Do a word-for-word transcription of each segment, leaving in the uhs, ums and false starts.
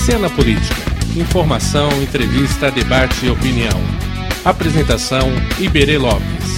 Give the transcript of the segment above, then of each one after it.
Cena Política. Informação, entrevista, debate e opinião. Apresentação: Iberê Lopes.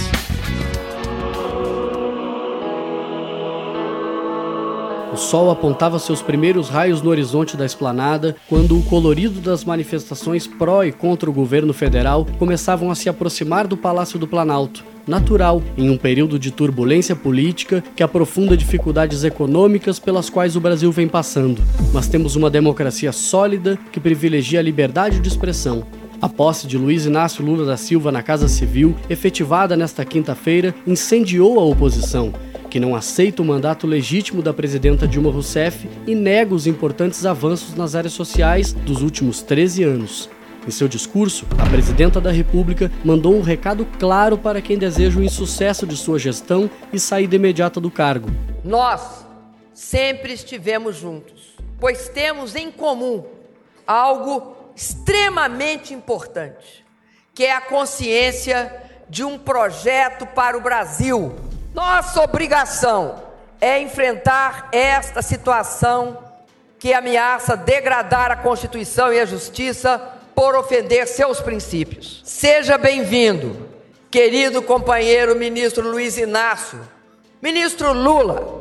O sol apontava seus primeiros raios no horizonte da esplanada quando o colorido das manifestações pró e contra o governo federal começavam a se aproximar do Palácio do Planalto. Natural, em um período de turbulência política que aprofunda dificuldades econômicas pelas quais o Brasil vem passando. Mas temos uma democracia sólida que privilegia a liberdade de expressão. A posse de Luiz Inácio Lula da Silva na Casa Civil, efetivada nesta quinta-feira, incendiou a oposição, que não aceita o mandato legítimo da presidenta Dilma Rousseff e nega os importantes avanços nas áreas sociais dos últimos treze anos. Em seu discurso, a presidenta da República mandou um recado claro para quem deseja o insucesso de sua gestão e saída imediata do cargo. Nós sempre estivemos juntos, pois temos em comum algo extremamente importante, que é a consciência de um projeto para o Brasil. Nossa obrigação é enfrentar esta situação que ameaça degradar a Constituição e a Justiça por ofender seus princípios. Seja bem-vindo, querido companheiro ministro Luiz Inácio, ministro Lula.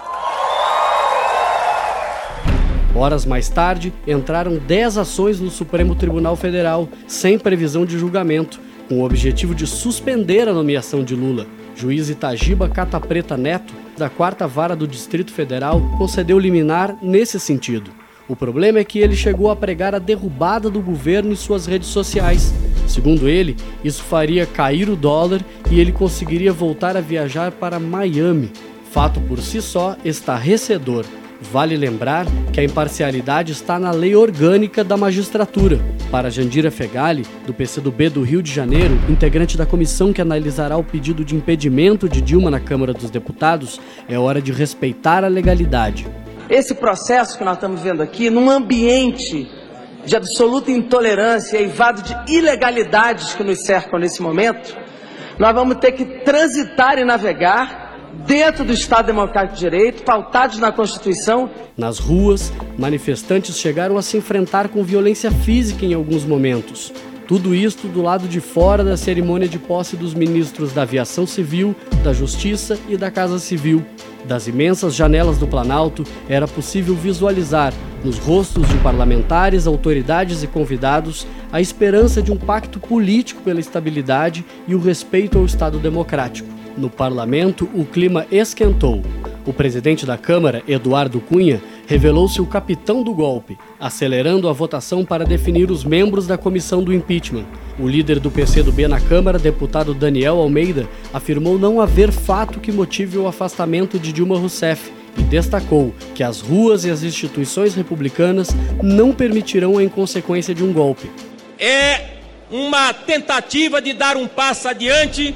Horas mais tarde, entraram dez ações no Supremo Tribunal Federal, sem previsão de julgamento, com o objetivo de suspender a nomeação de Lula. Juiz Itagiba Catapreta Neto, da quarta Vara do Distrito Federal, concedeu liminar nesse sentido. O problema é que ele chegou a pregar a derrubada do governo em suas redes sociais. Segundo ele, isso faria cair o dólar e ele conseguiria voltar a viajar para Miami. Fato por si só estarrecedor. Vale lembrar que a imparcialidade está na lei orgânica da magistratura. Para Jandira Fegali, do P C do B do Rio de Janeiro, integrante da comissão que analisará o pedido de impedimento de Dilma na Câmara dos Deputados, é hora de respeitar a legalidade. Esse processo que nós estamos vendo aqui, num ambiente de absoluta intolerância e vado de ilegalidades que nos cercam nesse momento, nós vamos ter que transitar e navegar dentro do Estado Democrático de Direito, pautados na Constituição. Nas ruas, manifestantes chegaram a se enfrentar com violência física em alguns momentos. Tudo isto do lado de fora da cerimônia de posse dos ministros da Aviação Civil, da Justiça e da Casa Civil. Das imensas janelas do Planalto, era possível visualizar, nos rostos de parlamentares, autoridades e convidados, a esperança de um pacto político pela estabilidade e o respeito ao Estado democrático. No parlamento, o clima esquentou. O presidente da Câmara, Eduardo Cunha, revelou-se o capitão do golpe, acelerando a votação para definir os membros da comissão do impeachment. O líder do P C do B na Câmara, deputado Daniel Almeida, afirmou não haver fato que motive o afastamento de Dilma Rousseff e destacou que as ruas e as instituições republicanas não permitirão a inconsequência de um golpe. É uma tentativa de dar um passo adiante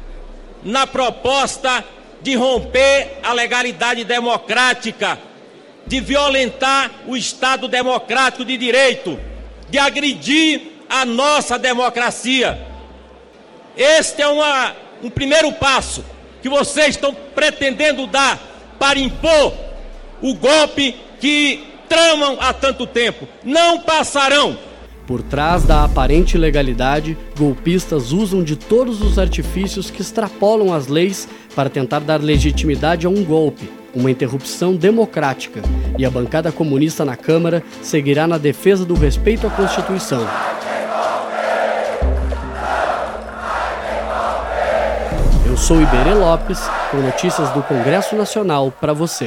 na proposta de romper a legalidade democrática, de violentar o Estado democrático de direito, de agredir a nossa democracia. Este é uma, um primeiro passo que vocês estão pretendendo dar para impor o golpe que tramam há tanto tempo. Não passarão. Por trás da aparente ilegalidade, golpistas usam de todos os artifícios que extrapolam as leis para tentar dar legitimidade a um golpe, uma interrupção democrática. E a bancada comunista na Câmara seguirá na defesa do respeito à Constituição. Eu sou Iberê Lopes, com notícias do Congresso Nacional para você.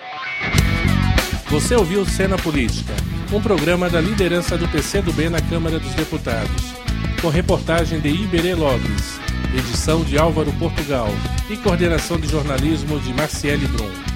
Você ouviu Cena Política, um programa da liderança do P C do B na Câmara dos Deputados, com reportagem de Iberê Lopes, edição de Álvaro Portugal e coordenação de jornalismo de Marciele Brum.